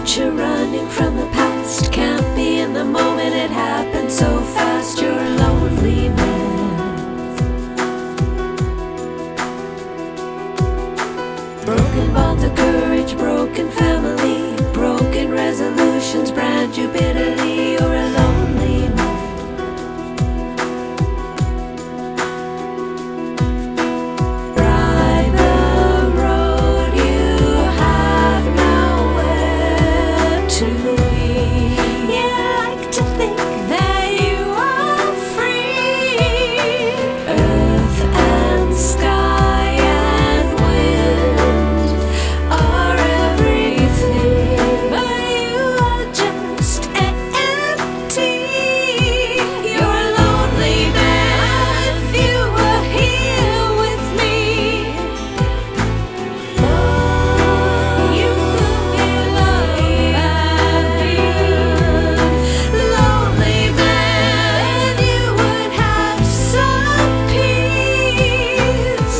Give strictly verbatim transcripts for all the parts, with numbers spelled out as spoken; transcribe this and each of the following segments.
future, running from the past. Can't be in the moment, it happened so fast. You're a lonely man. Broken bonds of courage, broken family, broken resolutions brand you bitterly. You're a lonely man. Ride the road, you have nowhere to lead. You like to think that you are free. Earth and sky and wind are everything, but you are just empty. You're a lonely man. If you were here with me, you could be lonely man. Lonely man, you would have some peace.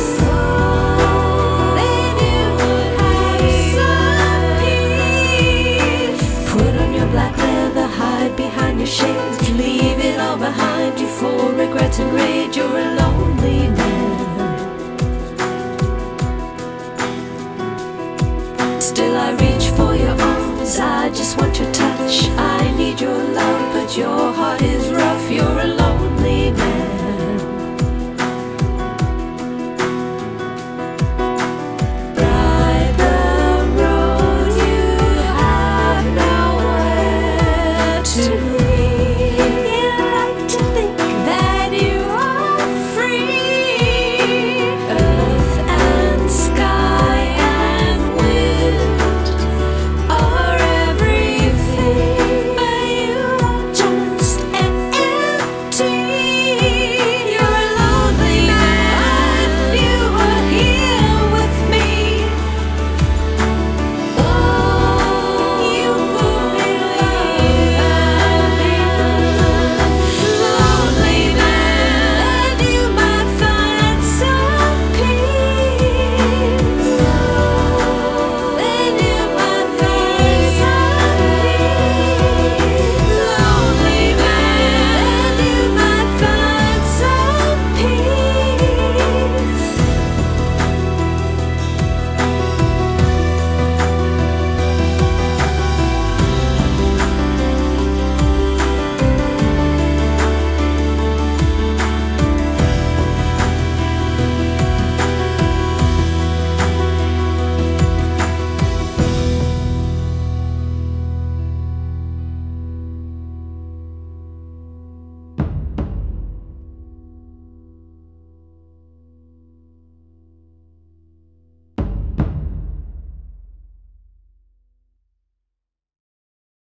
Then you would have some peace. Put on your black leather, hide behind your shades. Leave it all behind you for regrets and rage. You're a lonely man. Still I reach for